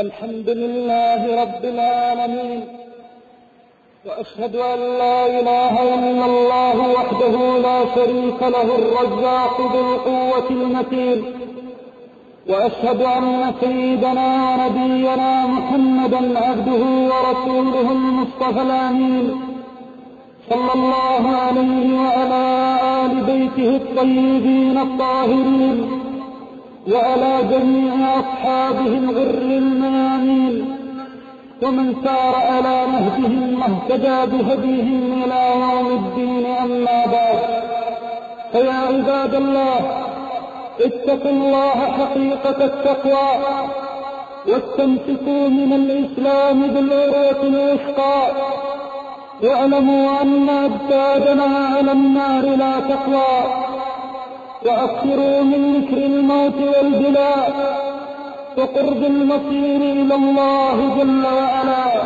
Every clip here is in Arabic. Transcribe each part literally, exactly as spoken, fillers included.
الحمد لله رب العالمين، وأشهد أن لا إله إلا الله وحده لا شريك له الرزاق ذو القوة المتين، وأشهد أن سيدنا ونبينا محمدا عبده ورسوله المصطفى الأمين، صلى الله عليه وعلى آل بيته الطيبين الطاهرين، وعلى جميع أصحابه الغر الميامين، ومن سار على نهجهم واهتدى بهديهم إلى يوم الدين. أما بعد، فيا عباد الله، اتقوا الله حقيقة التقوى، واستمسكوا من الإسلام بالعروة الوثقى، واعلموا أن أجسادنا على النار لا تقوى، وأكثروا من ذكر الموت والبلاء وقرب المصير إلى الله جل وعلا.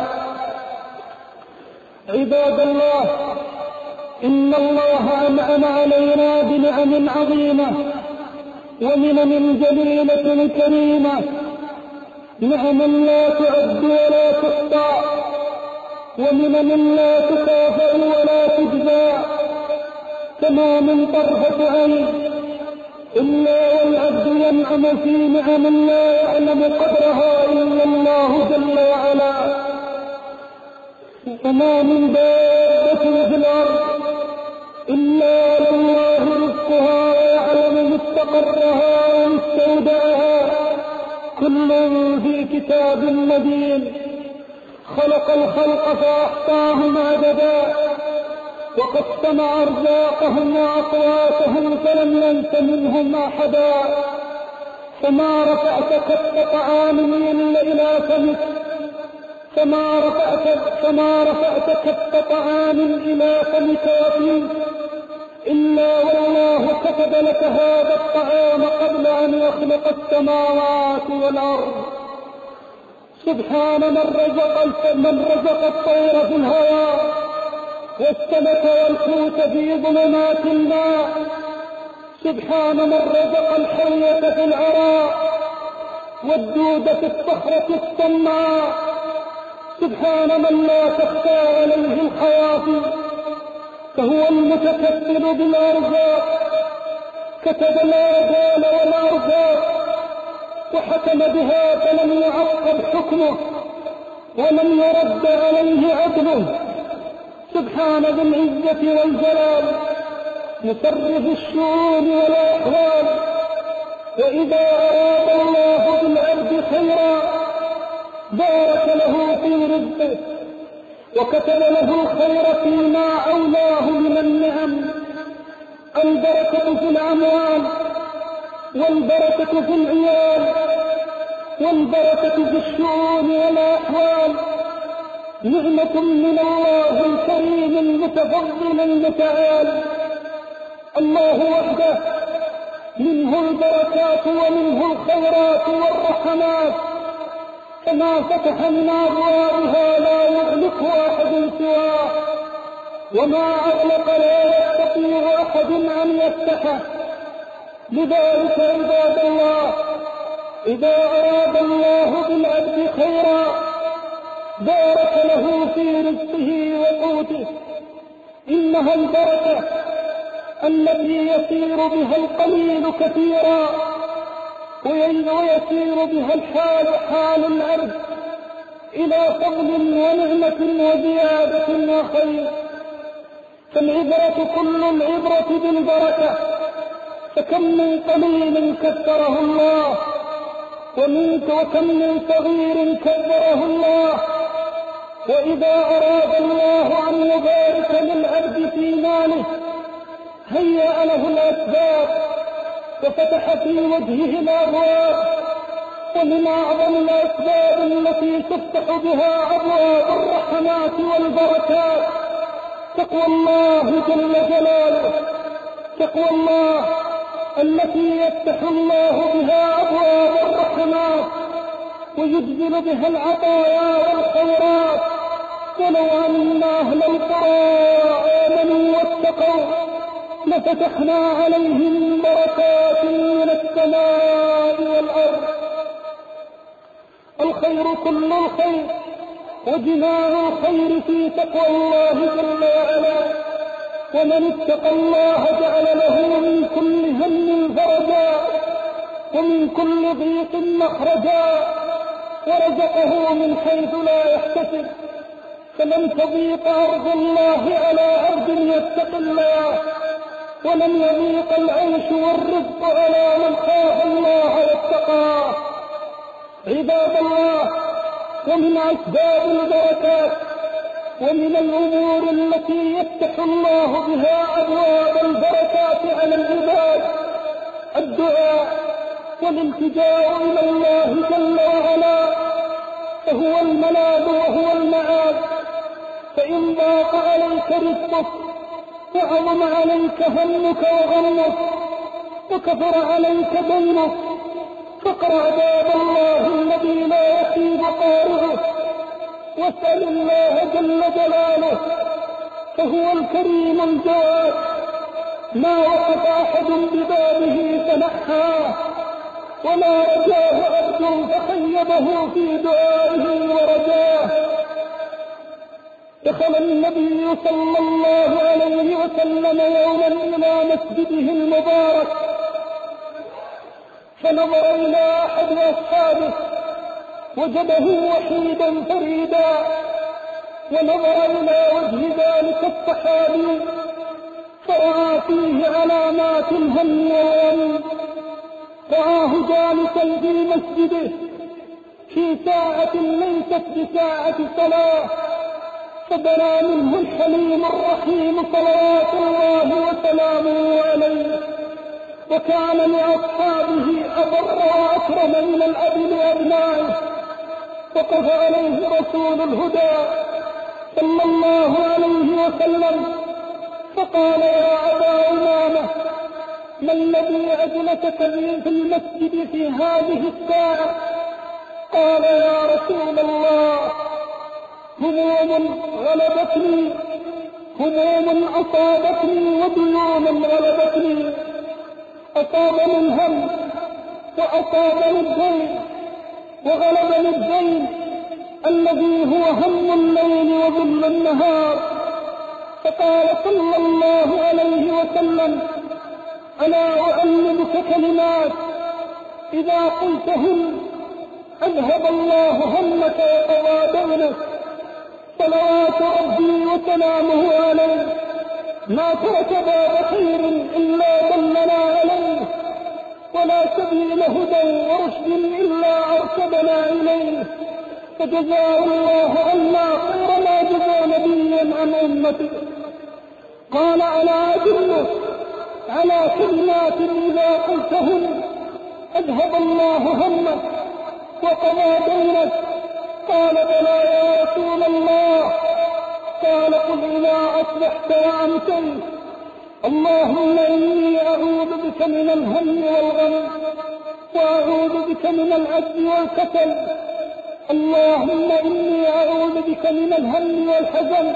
عباد الله، إن الله أنعم علينا بنعم عظيمة ومنن جليلة كريمة، نعم لا تعد ولا تحصى، ومنن لا تكافئ ولا تجزى، كما من طرفة عين إلا والعبد ينعم في نعم لا يعلم قدرها إلا الله جل وعلا. وما من دابة في الأرض إلا لله رزقها ويعلم مستقرها ومستودعها، كل في كتاب مبين. خلق الخلق فأحصاهم عددا، وقسم أرزاقهم وأقواتهم فلم ينس منهم أحدا. فما رفعت كف طعام إلا إلى فمك، فما رفعت, فما رفعت كف طعام إلى فمك وفيك إلا والله كتب لك هذا الطعام قبل أن يخلق السماوات والأرض. سبحان من رزق, من رزق الطير في الهواء، والسمك والحوت في ظلمات الماء. سبحان من رزق الحية في العراء، والدود في الصخرة الصماء. سبحان من لا تخفى عليه الخوافي، فهو المتكفل بالأرزاق، كتب الآجال والأرزاق وحكم بها فلم يعقب حكمه ولم يرد عليه عدله. سبحان ذي العزة والجلال، مصرف الشؤون والأحوال. وإذا أراد الله بالعبد خيرا بارك له في رزقه، وكتب له الخير فيما أولاه من النعم. البركة في الأموال، والبركة في العيال، والبركة في الشؤون والأحوال. نعمة من الله الكريم المتفضل المتعال. الله وحده منه البركات ومنه الخيرات والرحمات، فما فتح من أبوابها لا يغلق أحد سواه، وما أغلق لا يستطيع أحد أن يفتحه. لذلك عباد الله، إذا أراد الله بالعبد خيرا بارك له في رزقه وقوته. إنها البركة التي يسير بها القليل كثيرا، ويسير بها الحال حال الأرض إلى فضل ونعمة وزيادة وخير. فالعبرة كل العبرة بالبركة، فكم من قليل كثره الله، ومنك وكم من صغير كبره الله. وإذا أراد الله أن يبارك للعبد في ماله هيأ له الأسباب وفتح في وجهه الأبواب. ومن أعظم الأسباب التي تفتح بها أبواب الرحمات والبركات تقوى الله جل جلاله، تقوى الله التي يفتح الله بها أبواب الرحمات ويجزل بها العطايا والخيرات. ولو أن أهل القرى آمنوا واتقوا لفتحنا عليهم بركات من السماء والأرض. الخير كل الخير، وجماع الخير في تقوى الله جل وعلا. ومن اتقى الله جعل له من كل هم فرجا، ومن كل ضيق مخرجا، ورزقه من حيث لا يحتسب. فلن تضيق أرض الله على عبد يتق الله، ولن يضيق العيش والرزق على من خاف الله واتقاه. عباد الله، ومن أسباب البركات ومن الأمور التي يفتح الله بها أبواب البركات على العباد الدعاء والالتجاء إلى الله جل وعلا، فهو الملاذ وهو المعاذ. فإن ضاق عليك رزقك وعظم عليك همك وغمك وكثر عليك دينك، فاقرأ باب الله الذي لا يخيب قارئه، واسأل الله جل جلاله، فهو الكريم الجواد. ما وقف أحد ببابه فنحاه، ولا رجاه عبد فخيبه في دعائه ورجاه. دخل النبي صلى الله عليه وسلم يوما إلى مسجده المبارك، فنظر إلى أحد أصحابه وجده وحيدا فريدا، ونظر إلى وجه ذلك الصحابي فرأى فيه علامات الهم والغم. رآه جالسا في مسجده في ساعة ليست بساعة صلاة، فبنى منه الحليم الرحيم صلوات الله وسلامه عليه، وكان لأصحابه أبر وأكرم من الأب لأبنائه. وقف عليه رسول الهدى صلى الله عليه وسلم فقال: يا أبا أمامة، ما الذي أجلسك في المسجد في هذه الساعة؟ قال: يا رسول الله، هموم غلبتني، هموم أصابتني وديون غلبتني. أصابني الهم وأصابني الدين، وغلبني الدين الذي هو هم الليل وظل النهار. فقال صلى الله عليه وسلم: ألا أعلمك كلمات إذا قلتهن أذهب الله همك وقضى دينك. صلوات ربي وسلامه عليه ما ترك باب خير إلا دلنا عليه، ولا سبيل هدى ورشد إلا أرشدنا إليه. فجزاه الله عنا خير ما جزى نبيا عن أمته. قال: ألا أدلك على كلمات إذا قلتهن أذهب الله همك وقضى دينك؟ قال: بلى يا رسول الله. قال: قل إذا أصبحت وأمسيت اللهم إني أعوذ بك من الهم والغم، وأعوذ بك من العجز والكسل. اللهم إني أعوذ بك من الهم والحزن،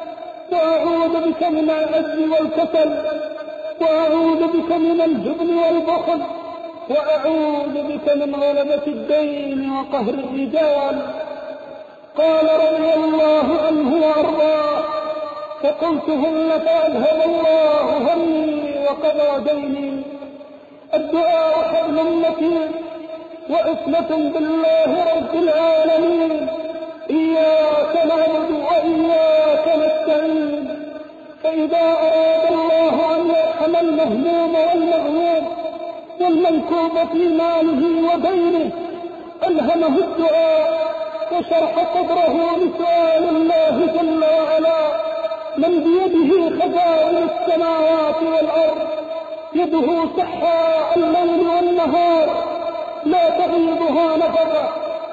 وأعوذ بك من العجز والكسل، وأعوذ بك من الجبن والبخل، وأعوذ بك من غلبة الدين وقهر الرجال. قال رضي الله عنه وأرضاه: فقلتهن فأذهب الله همي وقضى ديني. الدعاء حبل متين وعصمة بالله رب العالمين. إياك نعبد وإياك نستعين. فإذا أراد الله أن يرحم المهموم والمغموم والمنكوب في ماله ودينه ألهمه الدعاء وشرح صدره لسؤال الله جل وعلا. من بيده خزائن السماوات والأرض، يده سحاء الليل والنهار، لا تغيضها نفقة.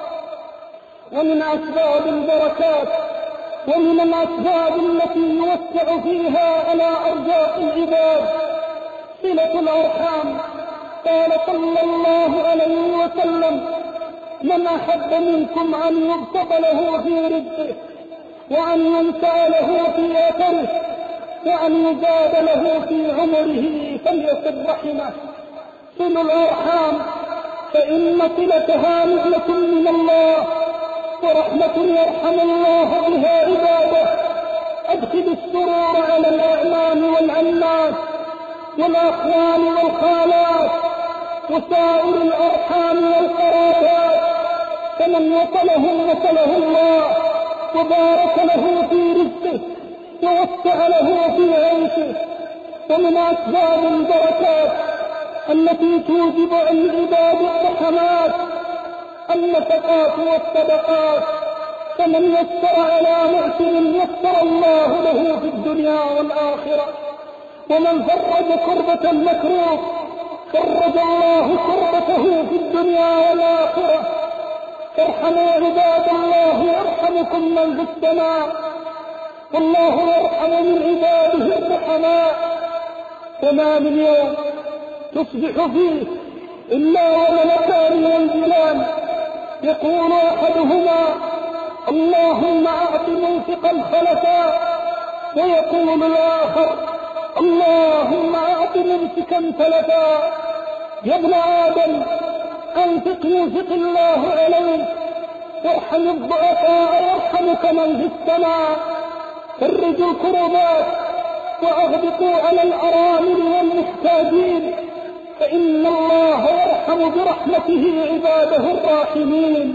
ومن أسباب البركات ومن الأسباب التي يوسع فيها على أرزاق العباد صلة الأرحام. قال صلى الله عليه وسلم: من أحب منكم أن يبسط له في رزقه، وأن ينسى له في أثره، وأن يزاد له في عمره فليصل رحمه. صلوا الأرحام فإن صلتها نعمة من الله ورحمة يرحم الله بها عباده. أدخل السرور على الأعمام والعمات والأخوان والخالات وسائر الأرحام والقرابات، فمن وصلهم وصله الله وبارك له في رزقه ووسع له في عيشه. ومن أسباب البركات التي توجب عن العباد الرحمات النفقات والصدقات، فمن يسر على معسر يسر الله له في الدنيا والآخرة، ومن فرج كربة المكروه فرج الله كربته في الدنيا والآخرة. فارحموا عباد الله يرحمكم من في السماء، والله يرحم من عباده الرحماء. وما من يوم تصبح فيه إلا وملكان ينزلان، يقول أحدهما اللهم أعط منفقا خلفا، ويقول الآخر اللهم أعط ممسكا تلفا. يا ابن آدم أنفق ينفق الله عليك، وارحم الضعفاء يرحمك من في السماء. فرجوا الكربات وأغدقوا على الأرامل والمحتاجين، فإن الله يرحم برحمته عباده الراحمين.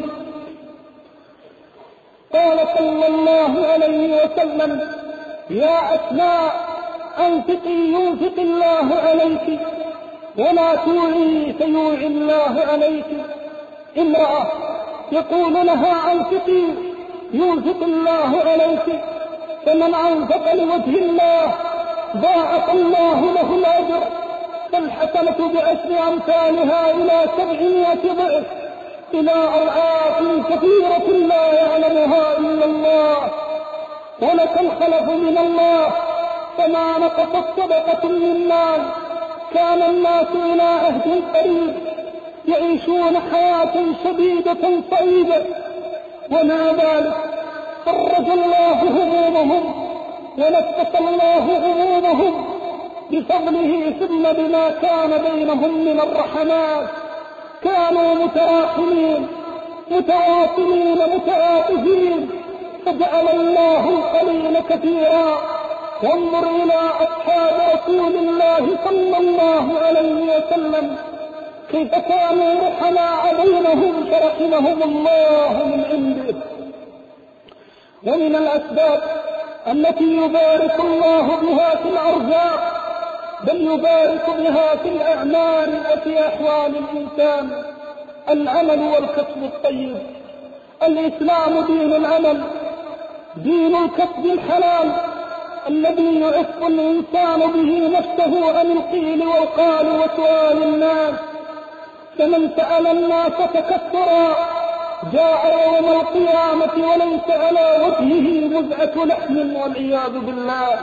قال صلى الله عليه وسلم يا أسماء أنفقي ينفق الله عليك، ولا توعي فيوعي الله عليك. امرأة يقول لها أنفقي ينفق الله عليك، فمن أنفق لوجه الله ضاعف الله له الأجر، فالحسنة بعشر أمثالها إلى سبعمائة ضعف إلى أضعاف كثيرة لا يعلمها إلا الله. ولك الخلف من الله، فما نقصت صدقة من مال. كان الناس إلى عهد قريب يعيشون حياة شديدة صعيبة، ومع ذلك فرج الله همومهم ونفس الله همومهم بفضله، ثم بما كان بينهم من الرحمات. كانوا متراحمين متواصلين متعاطفين، فجعل الله القليل كثيرا. وانظر إلى أصحاب رسول الله صلى الله عليه وسلم كيف كانوا رحماء بينهم، فرحمهم الله من عنده. ومن الأسباب التي يبارك الله بها في الأرزاق، بل يبارك بها في الأعمال وفي أحوال الإنسان، العمل والكسب الطيب. الإسلام دين العمل، دين الكسب الحلال الذي يعف الإنسان به نفسه عن القيل والقال وسؤال الناس. فمن سأل الناس تكثرا جاء يوم القيامة وليس على وجهه مزعة لحم والعياذ بالله.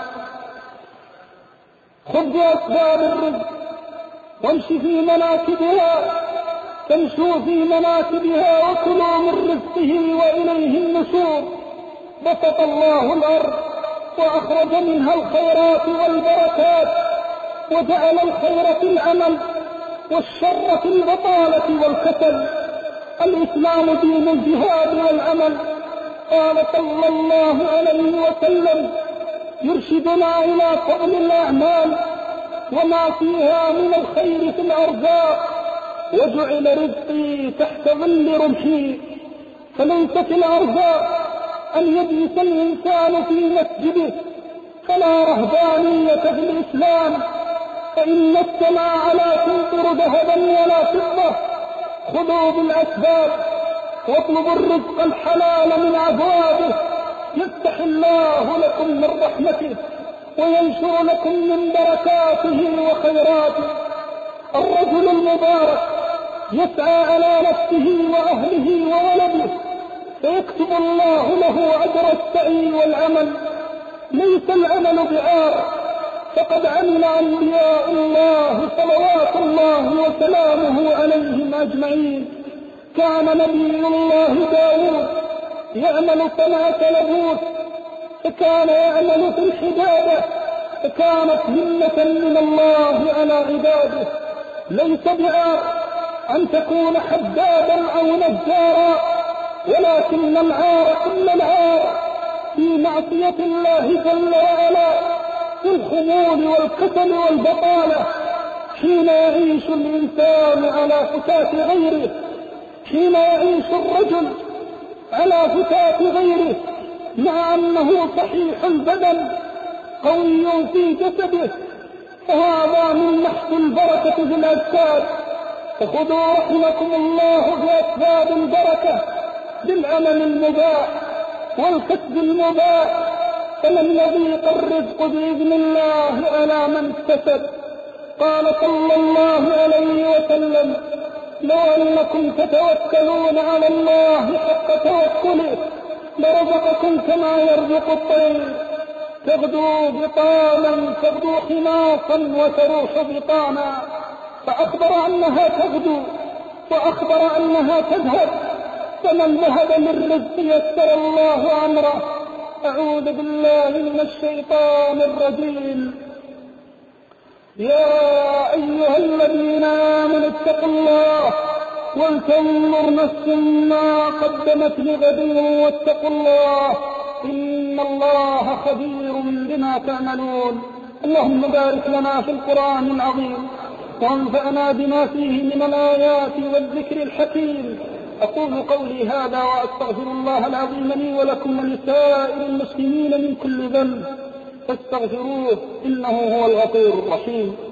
خذ بأسباب الرزق وامش في مناكبها، تمشوا في مناكبها وكلوا من رزقه وإليه النشور. بسط الله الأرض وأخرج منها الخيرات والبركات، وجعل الخير في العمل والشر في البطالة والكسل. الإسلام دين الجهاد والعمل. قال صلى الله عليه وسلم يرشدنا إلى فضل الأعمال وما فيها من الخير في الأرزاق، وجعل رزقي تحت ظل رمحي. فليس في الأرزاق أن يجلس الإنسان في مسجده، فلا رهبانية في الإسلام، فإن السماء لا تمطر ذهبا ولا فضة. خذوا بالأسباب واطلبوا الرزق الحلال من أبوابه، يفتح الله لكم من رحمته وينشر لكم من بركاته وخيراته. الرجل المبارك يسعى على نفسه وأهله وولده، فيكتب الله له أجر السعي والعمل. ليس العمل بعار، فقد عمل أنبياء الله صلوات الله وسلامه عليهم أجمعين. كان نبي الله داود يعمل صنعة لبوس، فكان يعمل في الحجابة، فكانت همة من الله على عباده. ليس بعار أن تكون حدادا أو نجارا، ولكن العار كل العار في معصية الله جل وعلا، في الخمول والكسل والبطالة، حين يعيش الإنسان على فتاة غيره، حين يعيش الرجل على فتاة غيره مع أنه صحيح البدن قوي في جسده، فهذا من محض البركة في الأجساد. فخذوا رحمكم الله بأسباب البركة بالعمل المباح والكسب المباح، فلن يضيق الرزق بإذن الله على من اكتسب. قال صلى الله عليه وسلم: لو أنكم تتوكلون على الله حق توكله لرزقكم كما يرزق الطير، تغدو بطانا تغدو خماصا وتروح بطانا. فأخبر أنها تغدو وأخبر أنها تذهب، فمن ذهب من رزق يسر الله أمره. أعوذ بالله من الشيطان الرجيم. يا أيها الذين آمنوا اتقوا الله ولتنظر نفس ما قدمت لغد واتقوا الله إن الله خبير بما تعملون. اللهم بارك لنا في القرآن العظيم وانفعنا بما فيه من الآيات والذكر الحكيم. أقول قولي هذا وأستغفر الله العظيم لي ولكم ولسائر المسلمين من كل ذنب فاستغفروه إنه هو الغفور الرحيم.